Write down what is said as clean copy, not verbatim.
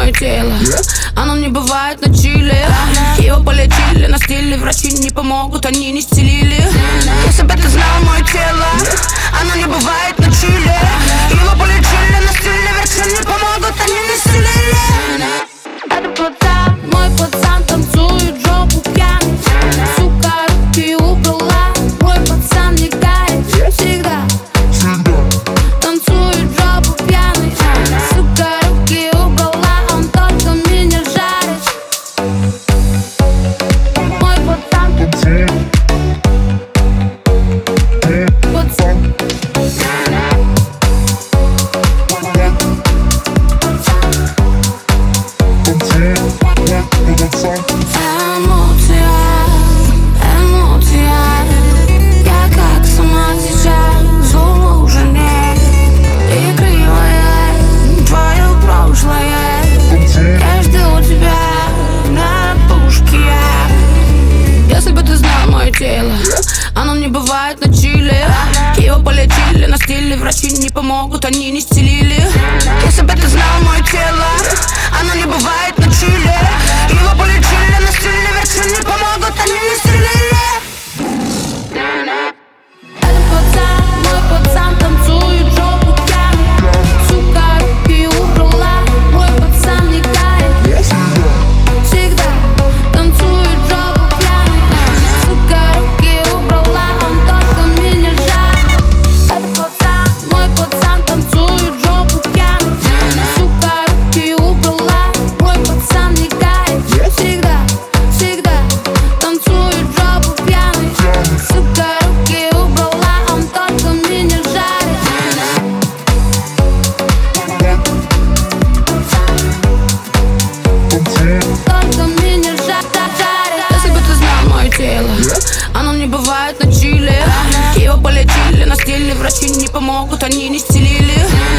мое тело. Оно не бывает на чиле. Его полечили на стиле, врачи не помогут, они не стелили. Если бы ты знал мое тело, оно не бывает на чиле. Его полечили на стиле, врачи не помогут, они не стелили. Это пацан, мой пацан танцует жопу пьяный. Сука, руки убрала, мой пацан не кает всегда. Танцует жопу пьяный. Сука, руки убрала, он только меня жарит. Мой пацан танцует. Тело. Оно не бывает на чиле. Его полечили на стиле, врачи не помогут, они не стелили. Если бы ты знал мое тело, оно не бывает на чиле. Его полечили на стиле, врачи не помогут, они не стелили. Это пацан, мой пацан танцует жопу пьяный. Сука, руки убрала, мой пацан не кает всегда. Танцует жопу пьяный. Сука, руки убрала, он только меня жарит. Это пацан, мой пацан танцует жопу пьяный. Сука, руки убрала, мой пацан не кает всегда, всегда. Танцует жопу пьяный. Сука, руки убрала, он только меня жарит. Только меня жарит. Если бы ты знал мое тело, оно не бывает на чиле. Его полечили на стиле, врачи не помогут, они не стелили.